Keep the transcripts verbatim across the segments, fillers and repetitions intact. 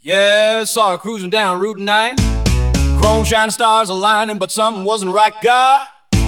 Yeah, saw her cruising down Route nine. Chrome shining stars aligning, but something wasn't right, God.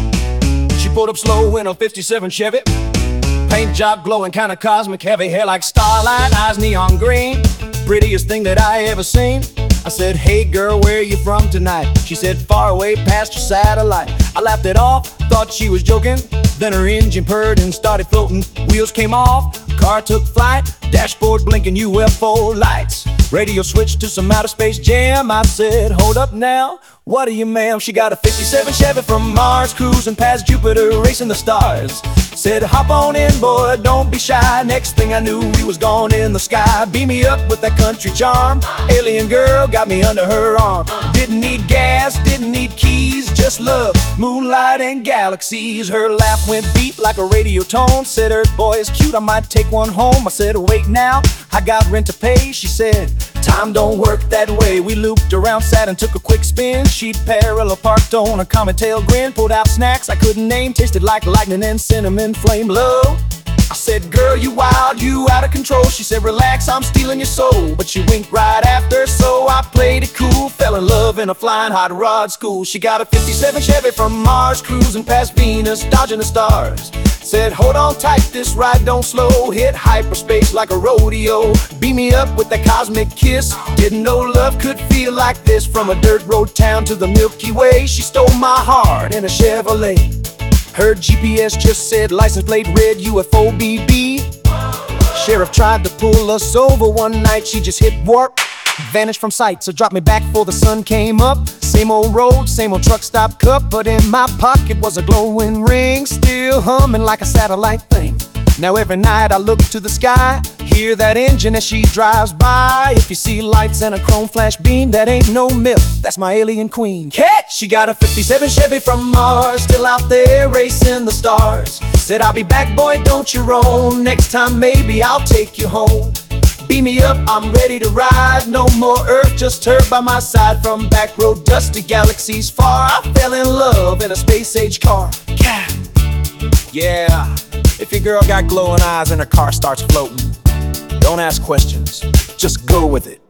She pulled up slow in a fifty-seven Chevy. Paint job glowing, kinda cosmic, heavy hair like starlight, eyes neon green. Prettiest thing that I ever seen. I said, hey girl, where are you from tonight? She said, far away past your satellite. I laughed it off, thought she was joking. Then her engine purred and started floating. Wheels came off, car took flight. Dashboard blinking U F O lights. Radio switched to some outer space jam. I said, hold up now, what are you, ma'am? She got a fifty-seven Chevy from Mars, cruising past Jupiter, racing the stars. Said, hop on in, boy, don't be shy. Next thing I knew, we was gone in the sky. Beam me up with that country charm. Alien girl got me under her arm. Didn't need gas, didn't need keys, just love, moonlight and galaxies. Her laugh went beat like a radio tone. Said, Earth boy is cute, I might take one home. I said, wait now, I got rent to pay. She said, time don't work that way. We looped around, sat and took a quick spin. She'd parallel parked on a comet tail grin. Pulled out snacks I couldn't name, tasted like lightning and cinnamon flame low. I said, girl, you wild, you out of control. She said, relax, I'm stealing your soul. But she winked right after, so I played it cool. Fell in love in a flying hot rod school. She got a fifty-seven Chevy from Mars, cruising past Venus, dodging the stars. Said, hold on tight, this ride don't slow. Hit hyperspace like a rodeo. Beam me up with that cosmic kiss. Didn't know love could feel like this. From a dirt road town to the Milky Way. She stole my heart in a Chevrolet. Her G P S just said license plate red U F O B B. Sheriff tried to pull us over one night. She just hit warp, vanished from sight. So dropped me back before the sun came up. Same old road, same old truck stop cup. But in my pocket was a glowing ring, still humming like a satellite thing. Now every night I look to the sky, hear that engine as she drives by. If you see lights and a chrome flash beam, that ain't no myth, that's my alien queen. Catch! She got a fifty-seven Chevy from Mars, still out there racing the stars. Said, I'll be back, boy, don't you roam. Next time maybe I'll take you home. Beam me up, I'm ready to ride. No more Earth, just her by my side. From back road dust to galaxies far, I fell in love in a space-age car. Yeah, if your girl got glowing eyes and her car starts floating, don't ask questions, just go with it.